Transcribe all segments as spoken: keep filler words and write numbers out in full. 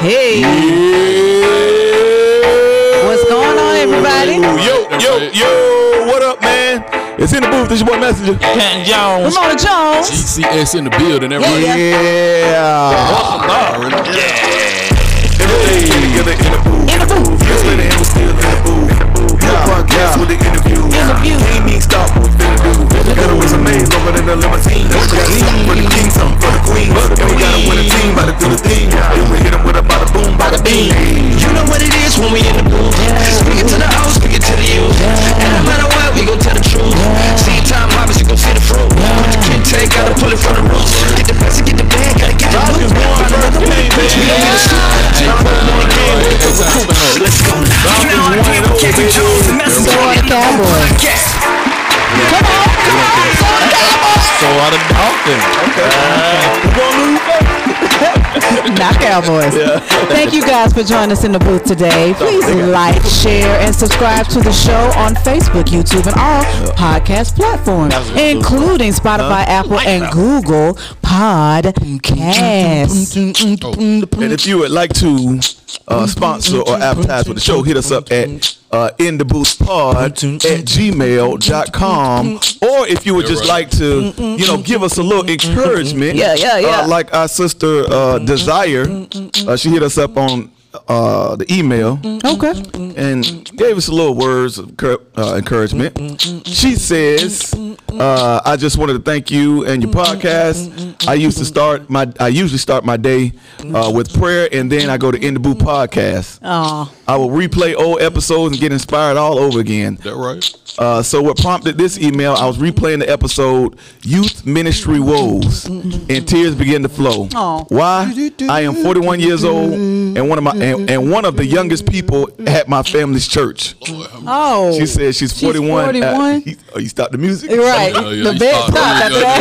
Hey. Yeah. What's going on, everybody? Yo, yo, yo, what up, man? It's in the booth. This your boy Messenger. Canton Jones. Ramona Jones. G C S in the building. Everybody. Yeah. Yeah. Yeah. Everything together in the booth. In the booth. Yes, later, and we're still in the booth. Podcast with the interview. Interview. Ain't me stop what we finna do. Got a whistle maze longer than the limousine. We got something for the king, something for the queen. And we got a winning team, about to do the thing. And we hit them with a bada boom, bada bing. You know what it is when we in the booth. Speak it to the house, speak it to the youth. And no matter what, we gon' tell the truth. See time harvest, you gon' see the fruit. What you can't take, gotta pull it from the roots. Get the best, get the bag, gotta get the loot. Find another way, bitch, we don't get a scoop. Let's go now. You know what I mean? Canton Jones, Messenger. So are the Cowboys. Come on, come on, so are the Cowboys. So are the Dolphins. Not Cowboys. Yeah. Thank you guys for joining us in the booth today. Please like, share, and subscribe to the show on Facebook, YouTube, and all podcast platforms, including Spotify, Apple, and Google Podcasts. And if you would like to uh, sponsor or advertise with the show, hit us up at uh, in the booth pod at gmail dot com. Or if you would just like to, you know, give us a little encouragement. Yeah, yeah, yeah. Uh, like our sister uh, Desire, uh, she hit us up on uh, the email. Okay. And gave us a little words of uh, encouragement. She says, uh, "I just wanted to thank you and your podcast. I used to start my, I usually start my day uh, with prayer, and then I go to In the Booth podcast. Oh. I will replay old episodes and get inspired all over again. That right? Uh, so what prompted this email? I was replaying the episode Youth Ministry Woes, and tears began to flow. Oh. Why? I am forty-one years old, and one of my and, and one of the youngest people at my family's church. Oh. She said she's forty-one. She's forty-one? Uh, he, oh, you stopped the music? Right. Yeah, yeah, The you bed start- stopped after yeah,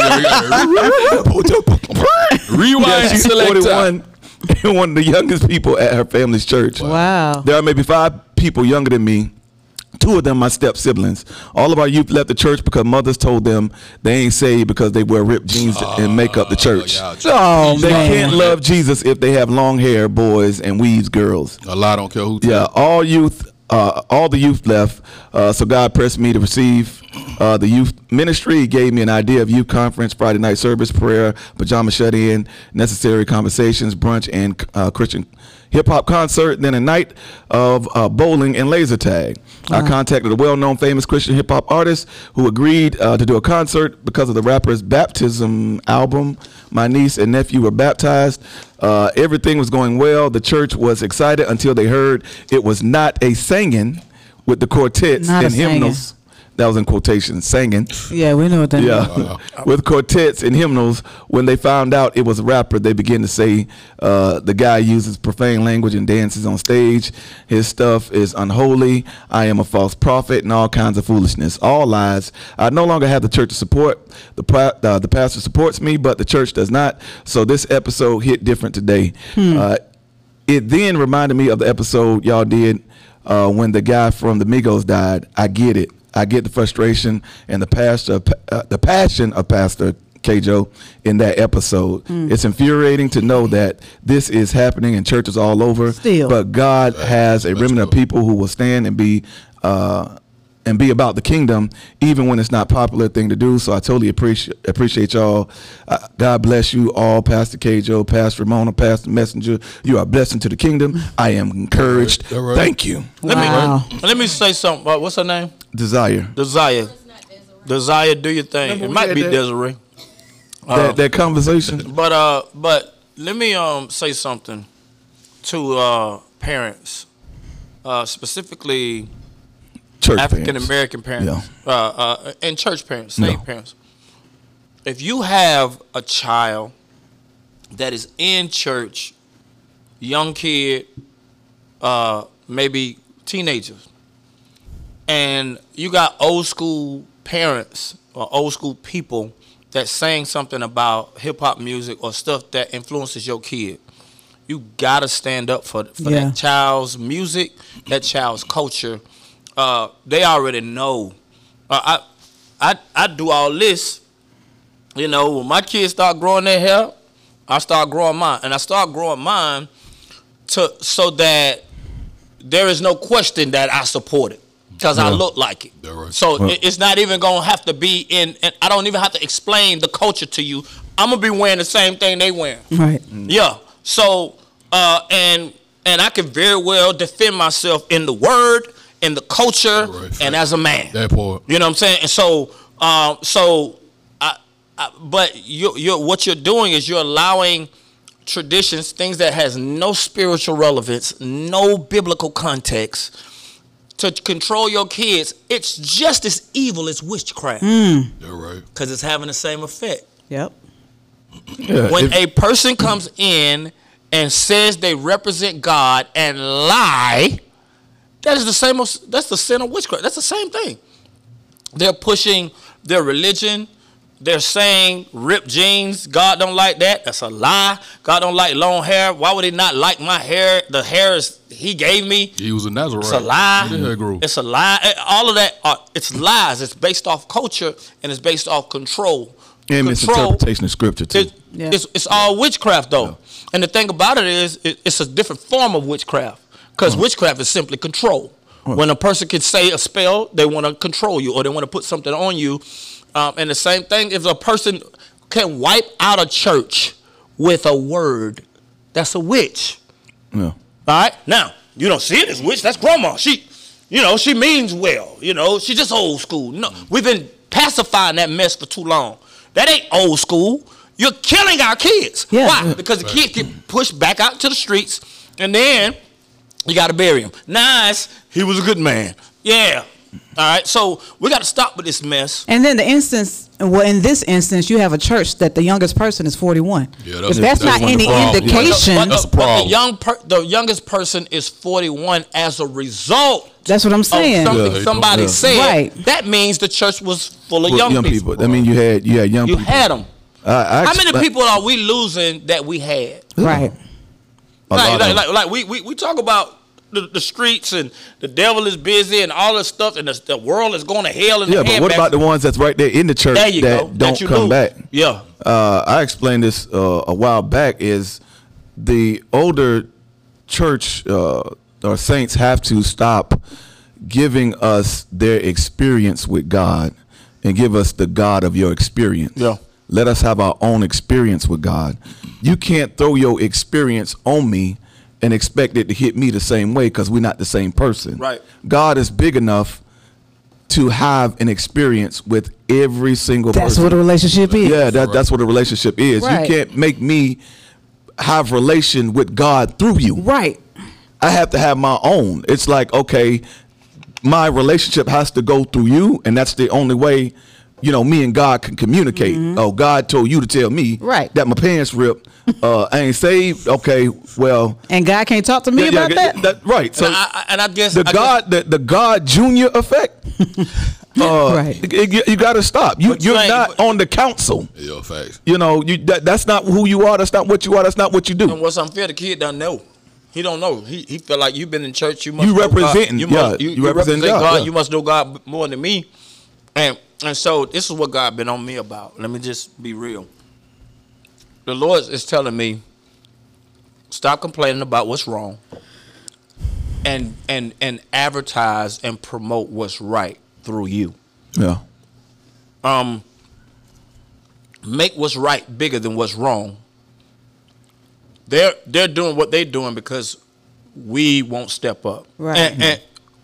that. Rewind. Yeah, she's select forty-one, and one of the youngest people at her family's church. Wow. There are maybe five people younger than me. Two of them my step siblings. All of our youth left the church because mothers told them they ain't saved because they wear ripped jeans uh, and make up the church. Yeah, Oh, They man. can't love Jesus if they have long hair, boys, and weaves, girls. A lot don't care who. Yeah, all youth, uh, all the youth left. Uh, so God pressed me to receive uh, the youth ministry. He gave me an idea of youth conference, Friday night service, prayer, pajama shut-in, necessary conversations, brunch, and uh, Christian hip-hop concert, then a night of uh, bowling and laser tag. Uh-huh. I contacted a well-known famous Christian hip-hop artist who agreed uh, to do a concert because of the rapper's baptism album. My niece and nephew were baptized. Uh, everything was going well. The church was excited until they heard it was not a singing with the quartets Not a and hymnals. That was in quotation, singing. Yeah, we know what that Yeah, means. with quartets and hymnals. When they found out it was a rapper, they began to say uh, the guy uses profane language and dances on stage. His stuff is unholy. I am a false prophet and all kinds of foolishness. All lies. I no longer have the church's support. The pa- uh, the pastor supports me, but the church does not. So this episode hit different today. Hmm. Uh, it then reminded me of the episode y'all did uh, when the guy from the Migos died. I get it. I get the frustration and the pastor, uh, the passion of Pastor K-Joe in that episode. Mm. It's infuriating to know that this is happening in churches all over. Still. But God has a remnant of people who will stand and be uh, and be about the kingdom, even when it's not a popular thing to do. So I totally appreciate appreciate y'all. Uh, God bless you all, Pastor K-Joe, Pastor Ramona, Pastor Messenger. You are a blessing to the kingdom. I am encouraged. All right. All right. Thank you. Let Wow. me let me say something. Uh, what's her name? Desire. Desire. Desire, do your thing. Remember It we might had be that- Desiree. Uh, That, that conversation. But uh, but let me um say something to uh parents, uh specifically Church African American parents, Yeah. uh, uh, and church parents, slave No. parents. If you have a child that is in church, young kid, uh, maybe teenagers, and you got old school parents or old school people that saying something about hip hop music or stuff that influences your kid, you gotta stand up for for Yeah. that child's music, that child's culture. Uh, they already know. Uh, I, I, I do all this. You know, when my kids start growing their hair, I start growing mine, and I start growing mine to so that there is no question that I support it because yeah. I look like it. Right. So well, it's not even gonna have to be in. And I don't even have to explain the culture to you. I'm gonna be wearing the same thing they wearing. Right. Mm. Yeah. So uh, and and I can very well defend myself in the word, in the culture, right. and as a man. That part. You know what I'm saying? And so um, so. Uh, but you, you, what you're doing is you're allowing traditions, things that has no spiritual relevance, no biblical context, to control your kids. It's just as evil as witchcraft. Mm. You're right. Because it's having the same effect. Yep. Yeah, when if, a person comes in and says they represent God and lie, that is the same. That's the sin of witchcraft. That's the same thing. They're pushing their religion. They're saying ripped jeans. God don't like that. That's a lie. God don't like long hair. Why would he not like my hair? The hair is he gave me. He was a Nazarite. It's a lie. Yeah, it's a lie. All of that. Are, it's lies. It's based off culture and it's based off control. And misinterpretation of scripture too. It, yeah. It's it's all witchcraft though. Yeah. And the thing about it is, it, it's a different form of witchcraft because uh-huh. witchcraft is simply control. Uh-huh. When a person can say a spell, they want to control you or they want to put something on you. Um, and the same thing, if a person can wipe out a church with a word, that's a witch. Yeah. All right? Now, you don't see it as witch. That's grandma. She, you know, she means well. You know, she's just old school. No, we've been pacifying that mess for too long. That ain't old school. You're killing our kids. Yeah. Why? Because the kids get pushed back out into the streets, and then you got to bury him. Nice. He was a good man. Yeah. All right, so we got to stop with this mess. And then the instance, well, in this instance, you have a church that the youngest person is forty-one. Yeah, that's, if that's, that's not any indication, yeah, but, but, but the young, per, the youngest person is forty-one as a result. That's what I'm saying. Of something yeah, somebody yeah. said. Right. That means the church was full of well, young, young people. people. I mean, you had you had young. You people. had them. Uh, I How many expect, people are we losing that we had? Right. Like, like, like, like we, we we talk about. The, the streets and the devil is busy and all this stuff and the, the world is going to hell. And yeah, but what about the ones that's right there in the church that go, don't that come lose. back? Yeah, uh, I explained this uh, a while back. Is the older church uh, or saints have to stop giving us their experience with God and give us the God of your experience. Yeah. Let us have our own experience with God. You can't throw your experience on me and expect it to hit me the same way because we're not the same person. Right. God is big enough to have an experience with every single that's person. That's what a relationship is. Yeah, that, that's what a relationship is. Right. You can't make me have relation with God through you. Right. I have to have my own. It's like, okay, my relationship has to go through you, and that's the only way, you know, me and God can communicate. Mm-hmm. Oh, God told you to tell me right. that my pants ripped. Uh, I ain't saved. Okay, well, and God can't talk to me yeah, about yeah, that? that. Right. So, and I, and I guess the I God, guess, the, the God Junior effect. uh, right. You, you got to stop. You, you're saying, not but, on the council. Yeah, facts. You know, you that, that's not who you are. That's not what you are. That's not what you do. And what's unfair, the kid doesn't know. He don't know. He he feel like you've been in church. You must. You know representing. God. You yeah. must. You, you, you represent, represent God. God. Yeah. You must know God more than me. And and so this is what God been on me about. Let me just be real. The Lord is telling me, stop complaining about what's wrong, and and and advertise and promote what's right through you. Yeah. Um. Make what's right bigger than what's wrong. They're they're doing what they're doing because we won't step up. Right. And, and,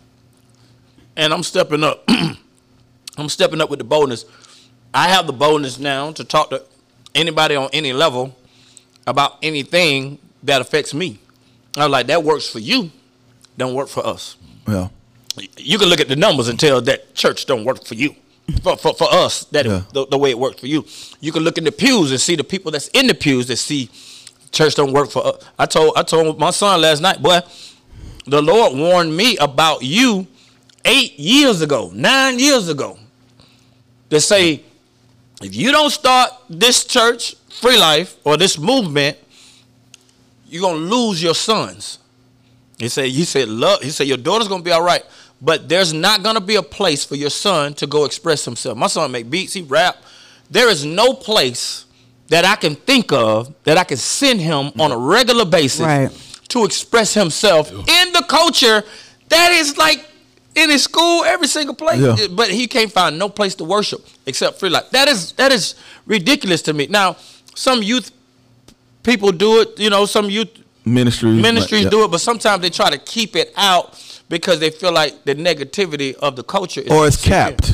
and I'm stepping up. I'm stepping up with the boldness. I have the boldness now to talk to anybody on any level about anything that affects me. I was like, that works for you, don't work for us. Yeah. You can look at the numbers and tell that church don't work for you. For, for, for us, that yeah. it, the, the way it works for you. You can look in the pews and see the people that's in the pews that see church don't work for us. I told I told my son last night, boy, the Lord warned me about you eight years ago, nine years ago. To say, if you don't start this church, Free Life, or this movement, you're gonna lose your sons. He said, he said, love, he said, your daughter's gonna be all right. But there's not going to be a place for your son to go express himself. My son make beats, he rap. There is no place that I can think of that I can send him on a regular basis right. to express himself yeah. in the culture that is like in his school, every single place. Yeah. But he can't find no place to worship except Free Life. That is that is ridiculous to me. Now, some youth people do it, you know, some youth ministries, ministries like, do it, but sometimes they try to keep it out because they feel like the negativity of the culture is or it's capped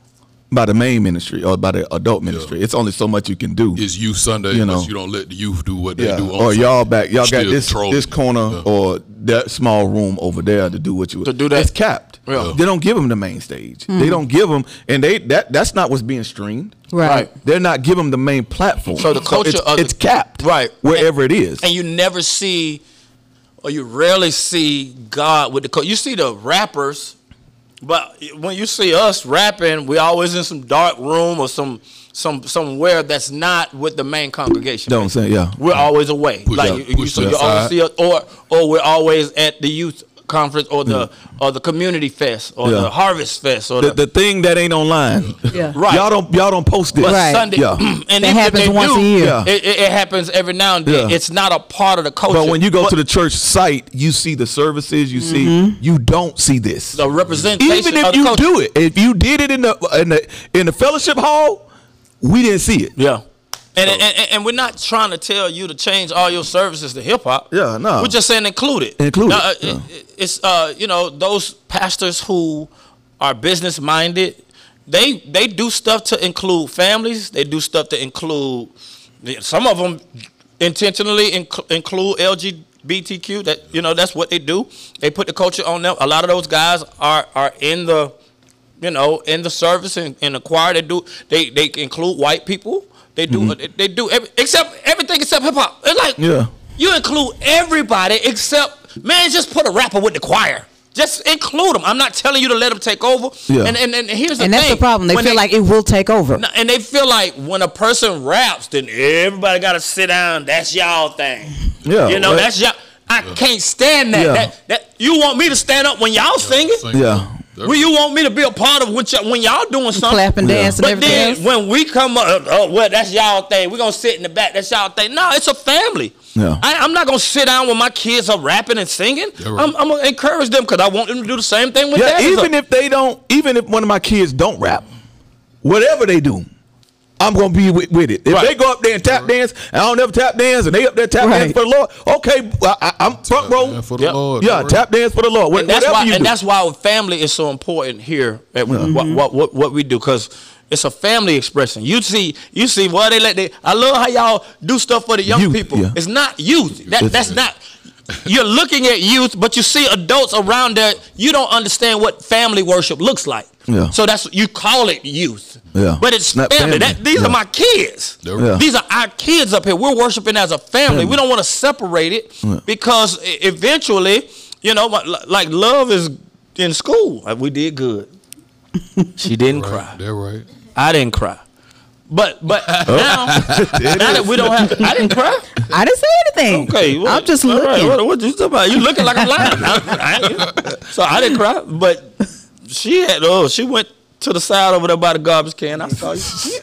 by the main ministry or by the adult ministry. Yeah. It's only so much you can do. It's youth Sunday, you know. But you don't let the youth do what they yeah. do. On or Sunday. y'all back, y'all got this trolling. this corner yeah. or that small room over there to do what you to do that. It's capped. Yeah. They don't give them the main stage. Mm. They don't give them, and they that that's not what's being streamed. Right. right. They're not giving them the main platform. So the culture so it's, of the, it's capped. Right. Wherever and, it is. And you never see, or you rarely see God with the culture. You see the rappers. But when you see us rapping, we always in some dark room or some some somewhere that's not with the main congregation. Don't say yeah. We're always away. Push like up, you, you, so you always see us, or or we're always at the youth conference or the yeah. or the community fest or yeah. the harvest fest or the, the, the thing that ain't online. Yeah. Right. Y'all don't y'all don't post it. But right. Sunday, yeah. and it happens once do, a year. Yeah. It, it, it happens every now and then. Yeah. It's not a part of the culture. But when you go but to the church site, you see the services. You mm-hmm. see, you don't see this. The representation. Even if of the you culture. do it, if you did it in the in the in the fellowship hall, we didn't see it. Yeah. And, so. and and we're not trying to tell you to change all your services to hip hop. Yeah, no. We're just saying include it. Include now, it. Uh, yeah. it it's uh you know those pastors who are business minded, they they do stuff to include families. They do stuff to include some of them intentionally inc- include L G B T Q. That you know that's what they do. They put the culture on them. A lot of those guys are are in the you know in the service and in the choir. They do they they include white people. They do. Mm-hmm. They, they do every, except everything except hip hop. It's like yeah. you include everybody except man. Just put a rapper with the choir. Just include them. I'm not telling you to let them take over. Yeah. And, and and here's the and thing. that's the problem. They when feel they, like it will take over. And they feel like when a person raps, then everybody got to sit down. That's y'all thing. Yeah. You know, well, that's y'all. I yeah. can't stand that. Yeah. that. That you want me to stand up when y'all yeah, singing? Sing yeah. Well, you want me to be a part of what y- when y'all doing something, clapping, yeah. dancing, but everything then else? When we come up, oh well, that's y'all thing. We're gonna sit in the back. That's y'all thing. No, it's a family. Yeah. I, I'm not gonna sit down when my kids are rapping and singing. Right. I'm, I'm gonna encourage them because I want them to do the same thing with yeah, that. even if they don't, even if one of my kids don't rap, whatever they do, I'm gonna be with, with it. If right. they go up there and tap dance, and I don't ever tap dance, and they up there tap right. dance for the Lord, okay, I, I, I'm front row. For the yep. Lord, yeah, right. tap dance for the Lord. And that's whatever why, you and do. that's why family is so important here at Yeah. what, what what what we do because it's a family expression. You see, you see, well, they let they. I love how y'all do stuff for the young Youth, people. yeah. It's not youth. That It's- that's not. You're looking at youth, but you see adults around there. You don't understand what family worship looks like. Yeah. So that's you call it youth. Yeah. But it's Not family. family. That, these Yeah. are my kids. Yeah. These are our kids up here. We're worshiping as a family. Family. We don't want to separate it Yeah. because e- eventually, you know, like Love is in school. Like, we did good. She didn't Right. cry. They're right. I didn't cry. But but Oh. now, now that we don't have, I didn't cry. I didn't say anything. Okay, well, I'm just all looking. right, what, what you talking about? You looking like I'm lying. I, I, so I didn't cry, but she had. Oh, she went to the side over there by the garbage can. I saw you.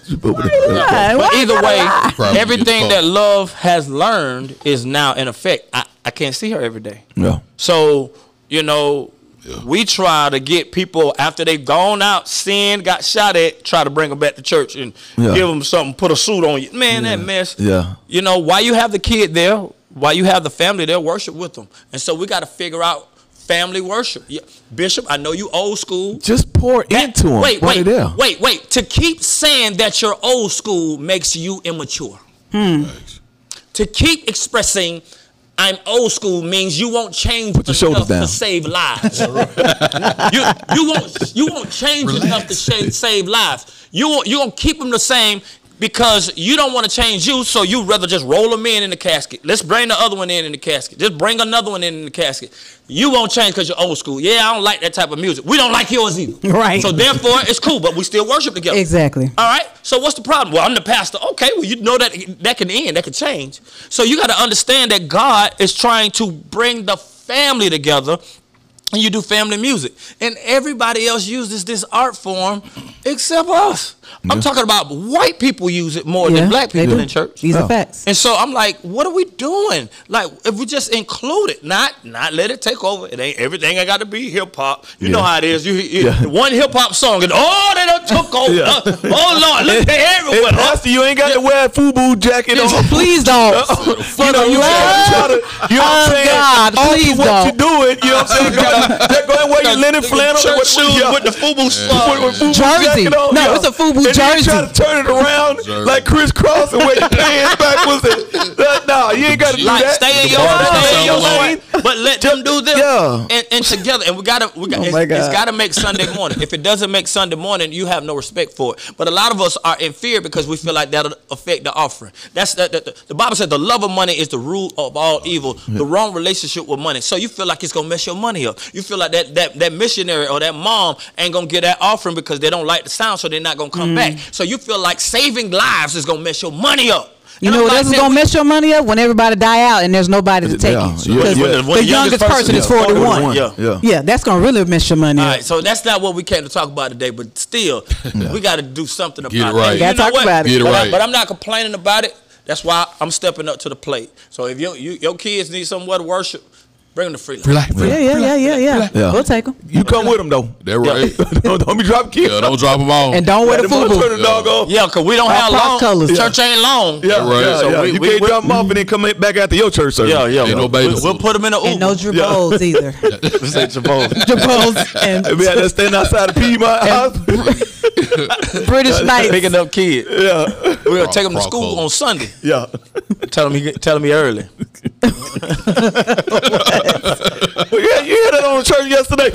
Yeah, But why either you gotta way, lie? Probably everything his fault. that Love has learned is now in effect. I, I can't see her every day. Yeah. So, you know, Yeah. we try to get people after they've gone out, sinned, got shot at, try to bring them back to church and Yeah. give them something, put a suit on you. Man, that mess. Yeah. You know, why you have the kid there, why you have the family there, worship with them. And so we got to figure out family worship. Yeah. Bishop, I know you old school. Just pour That- into them. Wait, while wait, they're there. wait, wait. To keep saying that you're old school makes you immature. Thanks. To keep expressing I'm old school means you won't change Put your shoulders enough down. to save lives. you, you won't you won't change Relax. enough to save, save lives. You won't, you're gonna keep them the same because you don't want to change you, so you'd rather just roll them in in the casket. Let's bring the other one in in the casket. Just bring another one in in the casket. You won't change because you're old school. Yeah, I don't like that type of music. We don't like yours either. Right. So therefore, it's cool, but we still worship together. Exactly. All right. So what's the problem? Well, I'm the pastor. Okay. Well, you know that that can end. That can change. So you got to understand that God is trying to bring the family together. and you do family music, and everybody else uses this art form except us. I'm Yeah. talking about white people use it more Yeah, than black they people do. in church. These Yeah. are facts. And so I'm like, what are we doing? Like, if we just include it, not not let it take over. It ain't everything. I got to be hip hop. You Yeah. know how it is. You, you Yeah. one hip hop song, and oh, they done took over. Yeah. Uh, oh Lord, look, they Hey, everywhere. Pastor, you ain't got to wear a FUBU jacket on. Please don't. For the you love try to, you know what I'm of saying? God, Alter please what don't. you doing, you know what I'm saying? Go, go ahead and wear your linen flannel Church with, shoes yeah. with the FUBU With- song. with FUBU Jersey. jacket on, No, yeah. it's a FUBU and then jersey. you try to turn it around Jersey. like crisscross and wear your pants backwards. And, uh, nah, you ain't got to do Like that. stay in The your bar stay in sound your like- lane, but let them do them. Yeah. And, and together, and we gotta, we got, Oh it's, my it's God. gotta make Sunday morning. If it doesn't make Sunday morning, you have no respect for it. But a lot of us are in fear because we feel like that'll affect the offering. That's the, the, the Bible said the love of money is the root of all evil. The wrong relationship with money. So you feel like it's gonna mess your money up. You feel like that that that missionary or that mom ain't gonna get that offering because they don't like the sound, so they're not gonna come back. So you feel like saving lives is gonna mess your money up. You And know I'm what like, else is man, gonna we- mess your money up? When everybody die out and there's nobody to take Yeah. it. Yeah. Because Yeah. the, When the youngest youngest person is person- yeah, forty-one. forty-one, yeah. Yeah. Yeah, that's gonna really mess your money All up. right, so that's not what we came to talk about today, but still, we got to do something about Get it it. right. And Gotta you know talk what? about it. Get it but, I, right. but I'm not complaining about it. That's why I'm stepping up to the plate. So if your you, your kids need somewhere to worship, bring them to Free Life. Free life, free Yeah, life. yeah, yeah, yeah, yeah. Yeah. We'll take them. You come with them, though. That right. don't, don't be dropping kids. Yeah, don't drop them off. And don't wear the Let them turn FUBU. the dog off. Yeah, because we don't Our have pop long. colors. Church ain't long. Yeah, right. yeah, So yeah. we- you we- can't we- drop them off and then come back after your church service. Yeah, yeah. Ain't no we, bathing we'll suit. put them in a And no Uber. Jabos either. Say Jabos. Jabos and We had to stand outside the Piedmont house. British Knights. Picking up kids. Yeah, We're gonna take them to Croc school clothes. on Sunday. yeah. Tell them he tell them he early. Yeah, you had that on the church yesterday.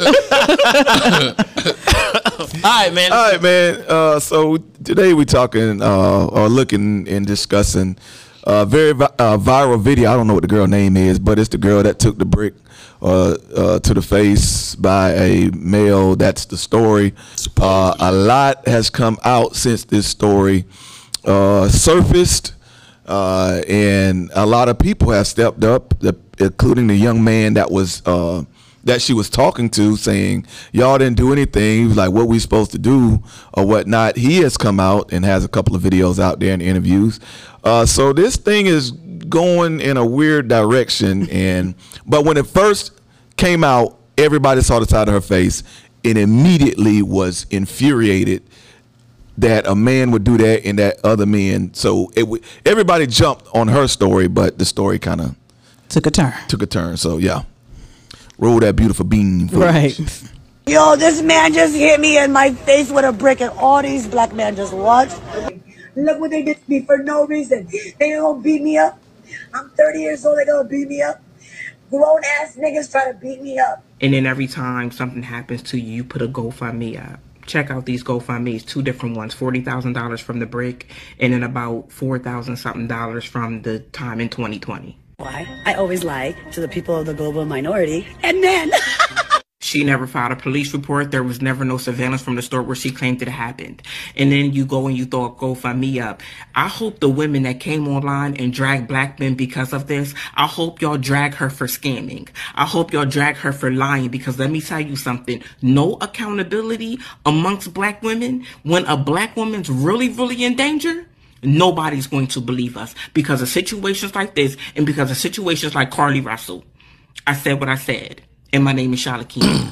All right, man. All right, man. Uh, so today we talking uh, or looking and discussing a very vi- uh, viral video. I don't know what the girl name is, but it's the girl that took the brick uh, uh, to the face by a male. That's the story. Uh, a lot has come out since this story uh, surfaced. Uh, and a lot of people have stepped up, the, including the young man that was uh, that she was talking to, saying, y'all didn't do anything. He was like, what we supposed to do or whatnot. He has come out and has a couple of videos out there and interviews. Uh, so this thing is going in a weird direction. And but when it first came out, everybody saw the side of her face and immediately was infuriated that a man would do that and that other men. So it w- everybody jumped on her story, but the story kind of Took a turn. took a turn. So yeah, roll that beautiful bean. footage. Right. Yo, this man just hit me in my face with a brick, and all these black men just watch. Look what they did to me for no reason. They gonna beat me up. I'm thirty years old, they gonna beat me up. Grown ass niggas try to beat me up. And then every time something happens to you, you put a GoFundMe up. Check out these GoFundMes, two different ones, forty thousand dollars from the brick, and then about four thousand something dollars from the time in twenty twenty. Why? I always lie to the people of the global minority. And then... She never filed a police report. There was never no surveillance from the store where she claimed it happened. And then you go and you throw a GoFundMe up. I hope the women that came online and dragged black men because of this, I hope y'all drag her for scamming. I hope y'all drag her for lying, because let me tell you something. No accountability amongst black women. When a black woman's really, really in danger, nobody's going to believe us because of situations like this and because of situations like Carly Russell. I said what I said. And my name is Charlotte King.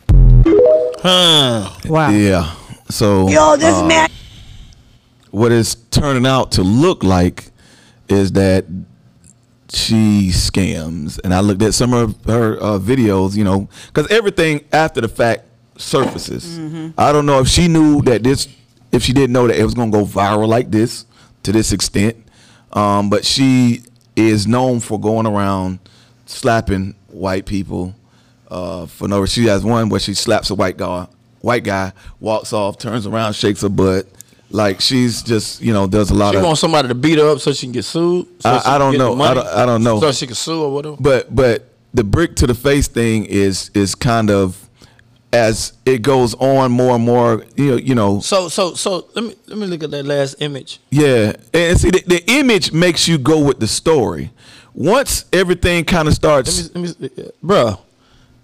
Wow. Yeah. So Yo, this uh, man... what it's turning out to look like is that she scams. And I looked at some of her uh, videos, you know, because everything after the fact surfaces. I don't know if she knew that this, if she didn't know that it was going to go viral like this to this extent. Um, but she is known for going around slapping white people uh, for no reason. She has one where she slaps a white guy, white guy, walks off, turns around, shakes her butt. Like she's just, you know, does a lot She of. want somebody to beat her up so she can get sued. So I- she I can don't get know. the money, I don't- I don't know. So she can sue or whatever. But but the brick to the face thing is is kind of, as it goes on more and more, you know, you know. So so so let me let me look at that last image. Yeah, and see, the, the image makes you go with the story. Once everything kind of starts, Let me, let me, bruh,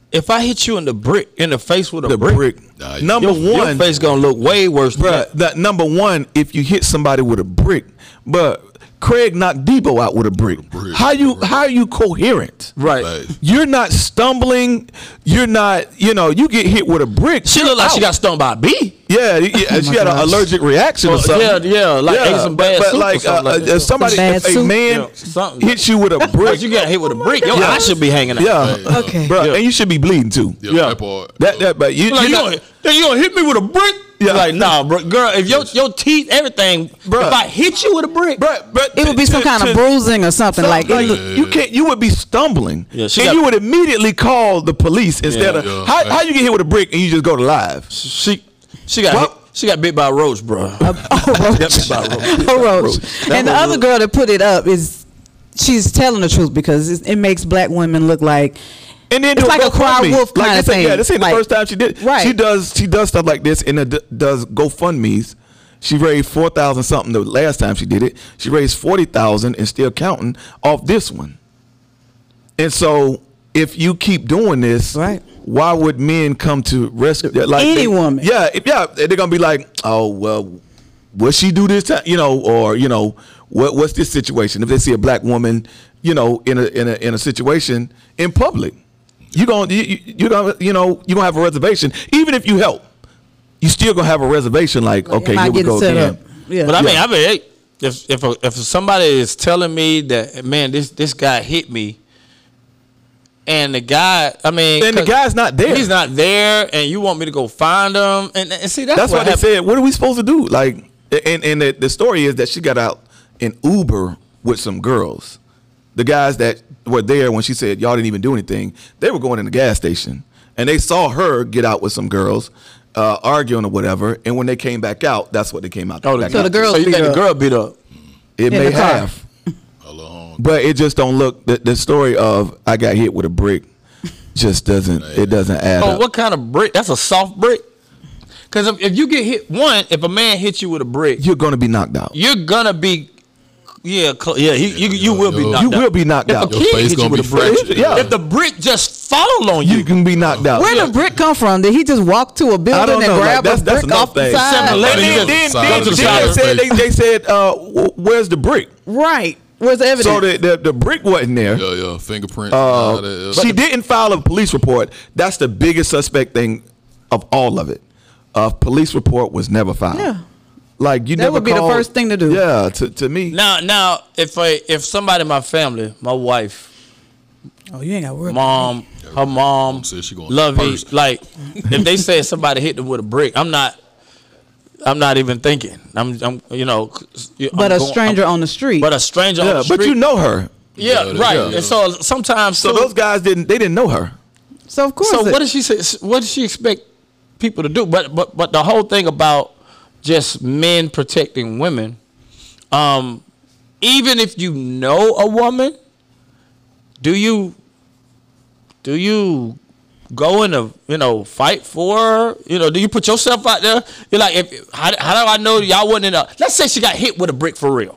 if I hit you in the brick in the face with a the brick, brick. Nah, number your, one, your face gonna look way worse. Than bruh, that. that number one, if you hit somebody with a brick, but Craig knocked Debo out with a brick. brick how you right. how are you coherent? Right. Like, You're not stumbling. You're not. You know. You get hit with a brick. She you're look like out. she got stung by a bee. Yeah, yeah she had an allergic reaction or Well, something. yeah, yeah, like ate some bad but, but soup or like, something uh, like uh, that. somebody, Some bad if a soup. man Yeah, something. hits you with a brick, But you got hit with a brick. Your eye should be hanging out. yeah, Yeah. Okay. bro, Yeah. and you should be bleeding too. yeah, Yeah. that part. That that, but you, Like, you're you, not- gonna, then you gonna hit me with a brick? Yeah. Like, nah, bro, girl, if your your teeth, everything, Bruh. if I hit you with a brick, But, but It would be to- some kind to- of bruising or something. something Like, it like look, you can't. You would be stumbling, Yeah, she and got- you would immediately call the police instead Yeah. of Yeah. how, how you get hit with a brick and you just go to live. she she got Well- hit, she got bit by a roach, bro. a roach. A roach. And the other girl that put it up is, she's telling the truth because it, it makes black women look like. And then It's do like a cry GoFundMe. wolf Like kinda this ain't- Yeah, thing. this ain't Like- the first time she did. Right. She does. She does stuff like this, and it d- does GoFundMe's. She raised four thousand something the last time she did it. She raised forty thousand and still counting off this one. And so, if you keep doing this, Right. why would men come to rescue? Like Any they- woman. Yeah, if- yeah. They're gonna be like, oh well, what she do this time? You know, or you know, what what's this situation? If they see a black woman, you know, in a in a in a situation in public. You gonna you, you, you gonna you know you gonna have a reservation even if you help. You still gonna have a reservation like okay, am I here we getting go set again. up? Yeah. But I mean, Yeah. I mean, hey, if if a, if somebody is telling me that, man, this this guy hit me, and the guy, I mean, And the 'cause guy's not there. He's not there, and you want me to go find him, and, and see, that's, That's what why they happened. said. What are we supposed to do? Like, and and the, the story is that she got out in Uber with some girls. The guys that were there when she said y'all didn't even do anything, they were going in the gas station, and they saw her get out with some girls, uh, arguing or whatever. And when they came back out, that's what they came out. Oh, back So out the to. girls so you beat think the up. girl beat up? It in may the car. have, Hello. but it just don't look. The, the story of I got hit with a brick just doesn't. It doesn't add Oh, up. what kind of brick? That's a soft brick. Because if, if you get hit, one, if a man hits you with a brick, You're gonna be knocked out. you're gonna be, yeah, cl- yeah, he, you you will be You knocked You out. will be knocked If out. a Your kid face hit you gonna with be a brick, fractured. Yeah. if the brick just fall on you, You can be knocked out. Where did the brick come from? Did he just walk to a I building don't and know. grab Like, that's a that's brick another off the thing. side? seven eleven, And you then, just then, Side then, of the then side they of said, the they, they said, uh, w- where's the brick? Right. Where's the evidence? So the, the, the brick wasn't there. Yeah, yeah, fingerprint. Uh, all that, yeah. she didn't file a police report. That's the biggest suspect thing of all of it. A police report was never filed. Yeah. Like you That never would be the called- first thing to do. Yeah, to, to me. now now if I, if somebody in my family, my wife, Oh, you ain't got to worry. mom, her mom, Said she gonna Lovey, first. like if they said somebody hit them with a brick, I'm not. I'm not even thinking. I'm, I'm you know. I'm But a going- stranger I'm- on the street. But a stranger on Yeah, the street. but you know her. Yeah, Yeah, right. yeah. And so sometimes, So too- those guys didn't. They didn't know her. so of course. So it- what does she say? What does she expect people to do? But but but the whole thing about just men protecting women, um, even if you know a woman, do you do you go in a you know fight for her? You know, do you put yourself out there? You're like, if how, how do I know y'all wasn't in a? Let's say she got hit with a brick for real.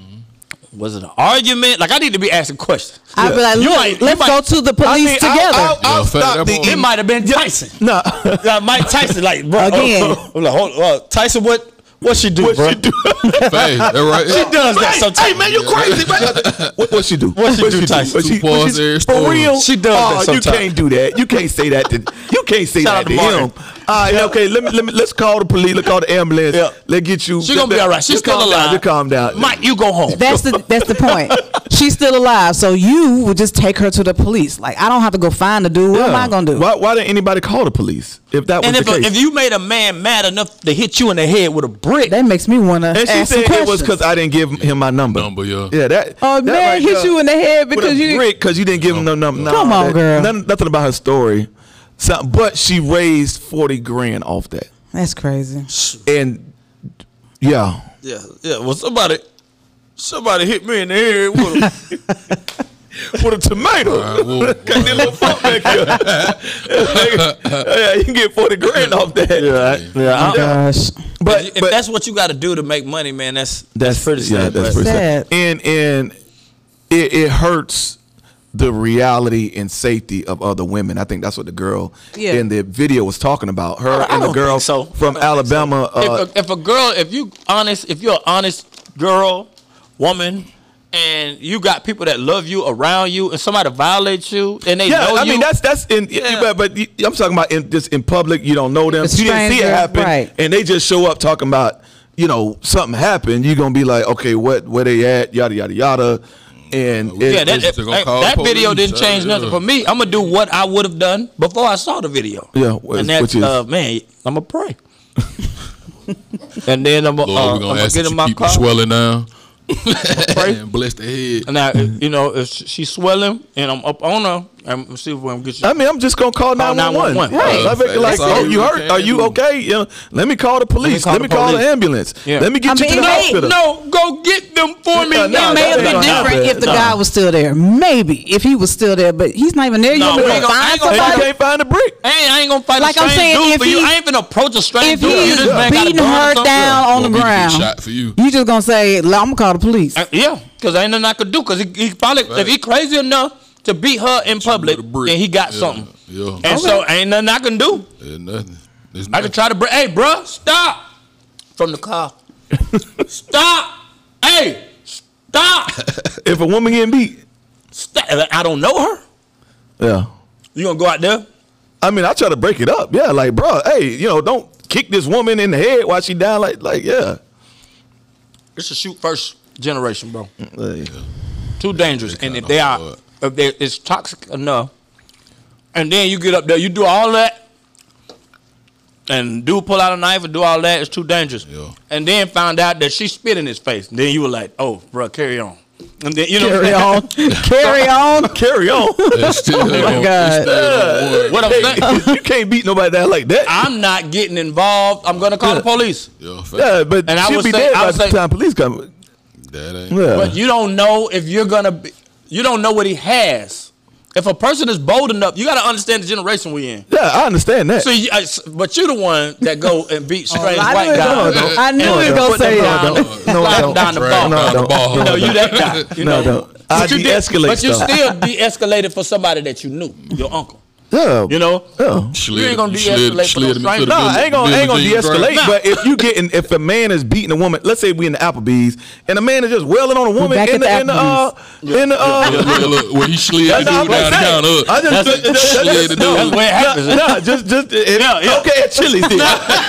Was it an argument? Like I need to be asking questions. I'd be like, You look, might- you let's might- go to the police I mean, I'll- together. I'll, I'll Yeah, fact, stop that the. part- It might have been Tyson. No. Like Mike Tyson, like bro. Again. I'm like, hold, uh, Tyson, what what she do, What bro? she do? Fact, that right? She does that Hey, sometimes. hey man, you crazy man. What, what she do? What she do, Tyson? What she, Two what paws she- there, for stories. real? She does oh, that sometimes. You can't do that. You can't say that to. You can't say Shout out that to to him. Martin. All right, okay. Let me let me let's call the police. Let's call the ambulance. Yeah. Let's get you. She gonna be all right. She's just still calm down, alive. Just calm down. Mike, you go home. That's the that's the point. She's still alive, so you would just take her to the police. Like I don't have to go find the dude. What am I gonna do? Why, why didn't anybody call the police if that was and the if, a, case? if you made a man mad enough to hit you in the head with a brick, That makes me wanna and she ask some said it was questions. because I didn't give him my number. Number, yeah. Yeah, that. Oh that man, right hit there you in the head with because a you. brick because you didn't give him no number. No, Come on, that- girl. Nothing, nothing about her story. So, but she raised forty grand off that, That's crazy. and yeah. yeah, yeah. Well, somebody, somebody hit me in the head with a, with a tomato. All right, well, Got that little fuck back here. Yeah, you can get forty grand off that. yeah, yeah. Oh, gosh. But, if but that's what you got to do to make money, man, that's that's pretty yeah, sad. that's but- pretty Sad. sad. And and it, it hurts the reality and safety of other women. I think that's what the girl Yeah. in the video was talking about. Her I and the don't girl think so. from I don't think so. Alabama. Uh, if, a, if a girl, if you honest, if you're an honest girl, woman, and you got people that love you around you, and somebody violates you, and they yeah, know I you. mean that's that's in. Yeah. But, but I'm talking about in just in public. You don't know them. A You didn't see it stranger, happen, right. and they just show up talking about, you know, something happened. You're gonna be like, okay, what where they at? Yada yada yada. And it, yeah, that, it's- that, gonna call that the video police, didn't change yeah. nothing for me. I'm gonna do what I would have done before I saw the video. Yeah, which- and that's which is- uh, man, I'm gonna pray, and then I'm gonna, Lord, uh, we're I'm gonna gonna ask get that in you my keep car. the swelling down. Pray. And bless the head. Now, you know, if she's swelling and I'm up on her, and see if we can get you. I mean, I'm just gonna call nine one one. nine one one. Right. Uh, I think like, that's all oh, you you hurt? can Are you do. okay? You know, let me call the police. call Let the me call the police. ambulance. Yeah. Let me get I you to mean, the it hospital. No, go get them for me. Yeah, no, It may that have ain't been gonna different happen. if the No. guy was still there. Maybe if he was still there, but he's not even there. You No, want me we to ain't gonna- I find ain't gonna And you somebody? can't find a brick. I ain't, I ain't gonna fight Like a I'm strange saying, dude if for you. he- I ain't finna approach a strange If dude. You he's just man got a beating gun or her something. down on the Want me to get ground, shot for you. you just gonna say, "I'm gonna call the police." Uh, yeah, because ain't nothing I could do. Because he, he probably, Right. if he crazy enough to beat her in public, With a brick. then he got Yeah, something. Yeah. And so ain't nothing I can do. Yeah, nothing. There's I nothing. can try to bring, hey, bruh, stop. From the car. Stop. Hey, stop. If a woman getting beat, Stop. I don't know her. yeah. You gonna go out there? I mean, I try to break it up. Yeah, like, bro, hey, you know, don't kick this woman in the head while she down. Like, like, yeah. It's a shoot first generation, bro. Like, Too dangerous. And if kinda they are, hard. if they it's toxic enough, and then you get up there, you do all that, and dude pull out a knife and do all that, it's too dangerous. Yeah. And then found out that she spit in his face. And then you were like, oh, bro, carry on. And then you know Carry what I'm saying? on, carry on. carry on. It's still, Oh my on- God. it's still on What I'm saying? You can't beat nobody down like that. I'm not getting involved. I'm gonna call the police. one. Yeah, Yeah, but And I she'll would be say- dead I by would the say- time police come. that ain't. Yeah. But you don't know if you're gonna be, you don't know what he has. If a person is bold enough, you gotta understand the generation we in. Yeah, I understand that. So, you, I, but you're the one that go and beat strange I white knew it guys. was gonna- I knew And it was put gonna them say down, that. No, slide don't. down the Right, ball. No, down the don't. ball. You know, you that guy. You No, know, don't. I But you did- de-escalate But you stuff. still de-escalated for somebody that you knew, your uncle. Yeah. You know, Yeah. Slid, You ain't gonna you slid- de-escalate for slid no him into stranger. the No, Billie- I ain't gonna, I ain't gonna Billie Jean de-escalate. Drake. But if you getting, if a man is beating a woman, let's say we in the Applebee's, and a man is just wailing on a woman back in at the, the in the, uh, in the, uh, Yeah, look, look, when he slid the That's dude not down what the I'm saying. counter. I just, That's- just, just, slid the no, dude. that's where it happens. No, no, just, just, it, Yeah, yeah. okay, at Chili's then.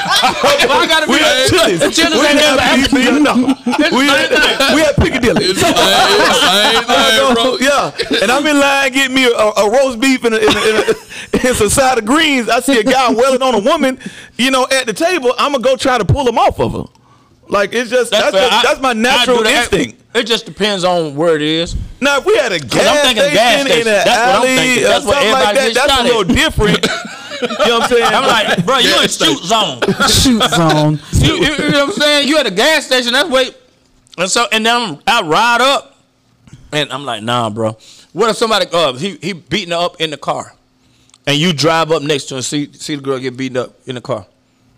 I gotta be We at Chili's. Chili's We ain't at never Applebee's. No. We at, we at Piccadilly. It's the same, it's the same thing, bro. Yeah, and I'm in line getting me a, a roast beef and, a, and, a, and, a, and some side of greens. I see a guy wailing on a woman, you know, at the table. I'm gonna go try to pull him off of her. Like it's just that's fair. just, I- that's my I do natural that. instinct. It just depends on where it is. Now if we had a gas I'm thinking station gas in station. an That's what I'm alley thinking. or That's what something like everybody that, gets that's a shot little at. different. You know what I'm saying? I'm like, bro, you in Gas shoot zone. Shoot zone. you, you, you know what I'm saying? You at a gas station. That's wait, and so and then I ride up, and I'm like, nah, bro. What if somebody uh he he beating her up in the car, and you drive up next to her and see see the girl get beaten up in the car?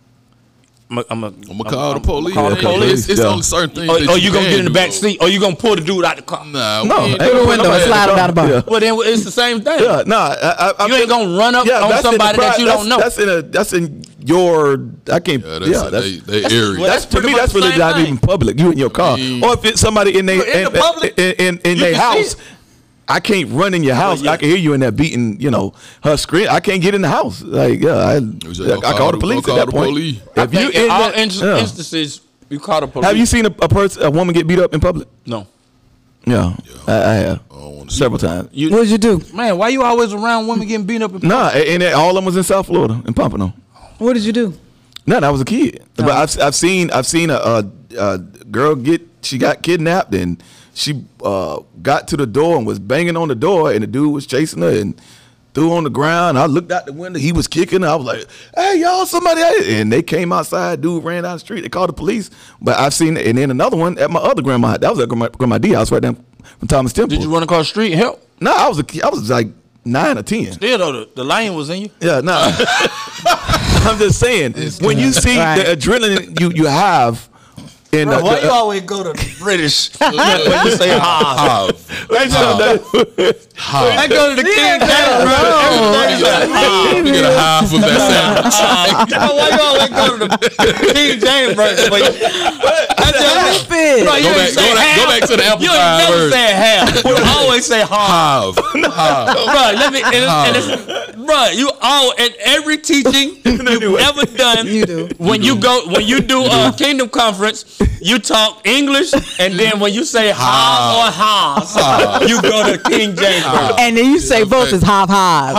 I'm a, I'm a, I'm gonna call the police. Call the Yeah, police. It's, it's Yeah. only certain things. Or, that or you gonna can get in the do, back though. seat, or you gonna pull the dude out the car. Nah, No, we ain't ain't Through the gonna window put and nobody slide in him down the bar. Yeah. Well, then it's the same thing. Yeah, nah, I, I, You ain't gonna run up on that's in the somebody that pri- you don't that's- know. That's in a that's in your. I can't. Yeah, Yeah, that's, that's, they, they that's- area. well, that's, that's to pretty me. much That's the really same not thing. even public. You in your car, mean- or if it's somebody in their In the in, public, in, in, in you their can see house. it. I can't run in your house. yeah. I can hear you in there beating, you know, her scream. I can't get in the house. Like, yeah, I, was like, I, go I call call the- the police go at call that the point. police. I If you think in in all that- in- yeah. instances, you call the police. Have you seen a, a person, a woman get beat up in public? No. Yeah, I, I have I don't wanna see several that. times. You, What did you do? man, why you always around women getting beat up? In Nah, and and all of them was in South Florida in Pompano. What did you do? No, that was a kid. Oh. But I've I've seen I've seen a, a, a girl get she got kidnapped and she uh, got to the door and was banging on the door and the dude was chasing her and threw her on the ground. I looked out the window, he was kicking her. I was like, "Hey, y'all, somebody!" And they came outside. Dude ran down the street. They called the police. But I've seen it. And then another one at my other grandma. That was at grandma, grandma D house right down from Thomas Temple. Did you run across the street and help? No, I was a kid. I was like nine or ten. Still though, the, the lion was in you. Yeah, no. I'm just saying, when you see Right. the adrenaline you, you have In Bro, the, why the, you always go to the British when you say Hav? They go to they go to the King James version. You get a half of that sandwich. Why you always go to the King James version? Stop it. Bro, you Go ain't back, say go, back, half. go back to the You amplified ain't never version. say half. You always say Hav. Hav. Hav. Bro, let me. And it's, and it's, bro, you all in every teaching you've ever done. You do. When you go, when you do a Kingdom Conference, you talk English, and then when you say Hav or Hav, you go to King James version. And then you say both is hive hive.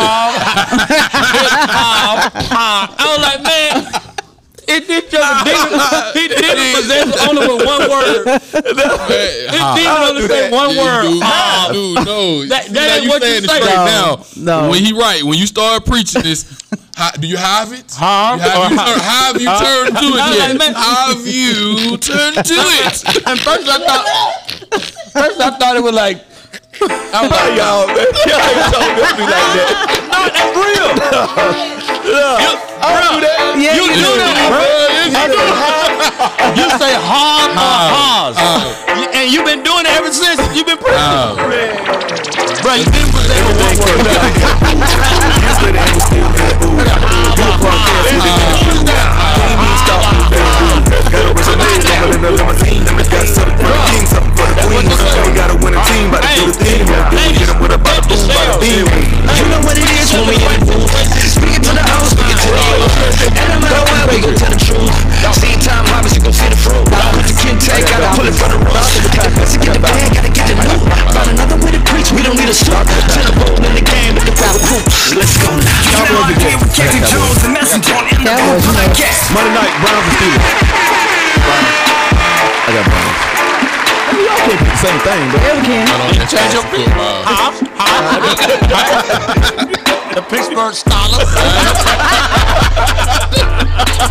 Hav, Hav. I was like, man. It did just demon. He didn't possess only with one word. His demon only say one Yeah, word. Dude, Hav. dude, no. That- that Now ain't you what you saying it say. straight No, now. no. When he right, when you start preaching this, how, do you have it? Hav You have, or you, Hav? turn- have you turned to it I'm yet? like, man. Have you turned to it? And first I thought, first I thought it was like, I was like, y'all, man. Y'all ain't told me to be like that. no, that's real. You, bro, Yeah, you you do do. that, bro. You say Hav or Hav, You- and you've been doing it ever since you've been preaching, Hav. bro. You didn't possess one word. You know what it is when we in the booth. Speak it to the house, speak it to the youth. And no matter what, we gon' tell the truth. See time harvest, you gon' see the fruit. Put the kid take, gotta pull it from the roots. Once you get the bag, gotta get the loot. Find another way to preach, we don't need a suit. To the boat in the game, with the power hoops. Let's go now. You know I'm here with Casey Jones and Messenger on M W Podcast. Monday night, Browns and Steelers. I got Browns. I mean, y'all can't pick the same thing, bro. Yeah, we can. I don't Change your pick. Hav, Hav. The Pittsburgh Steelers.